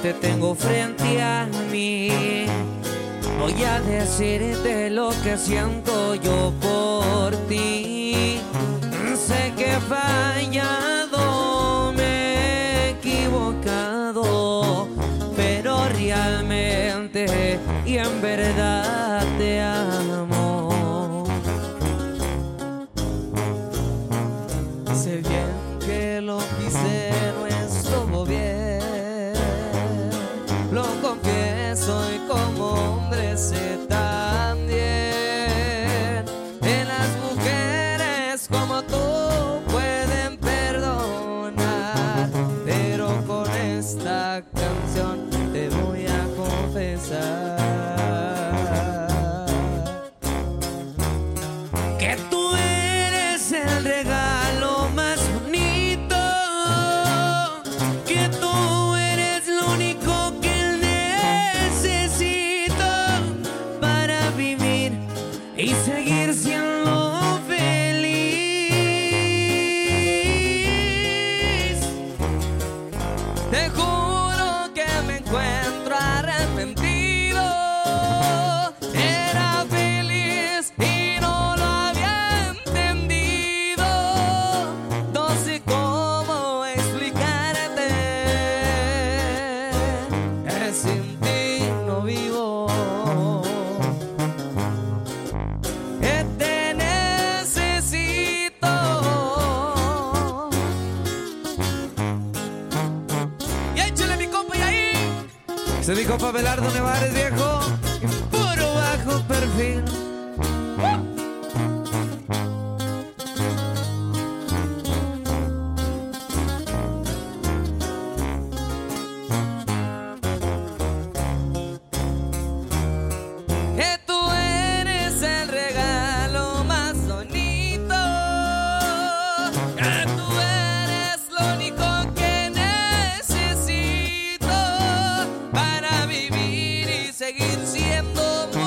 te tengo frente a mí, voy a decirte lo que siento yo por ti. Sé que he fallado, me he equivocado, pero realmente y en verdad te amo. Sé bien que lo que hice no estuvo bien, lo confieso, y como hombre sé también que las mujeres como tú pueden perdonar, pero con esta canción te voy a confesar que tú eres el regalo más bonito, que tú eres lo único que necesito para vivir y seguir siendo feliz. Te juro que me encuentro arrepentido, era feliz y no lo había entendido. No sé cómo explicarte que sin ti no vivo, que te necesito. Y échale mi compa y ahí. Ese es mi compa Belardo Nevares, viejo. Puro bajo perfil. Que tú eres el regalo más bonito, que tú eres lo único que necesito para vivir y seguir siendo muy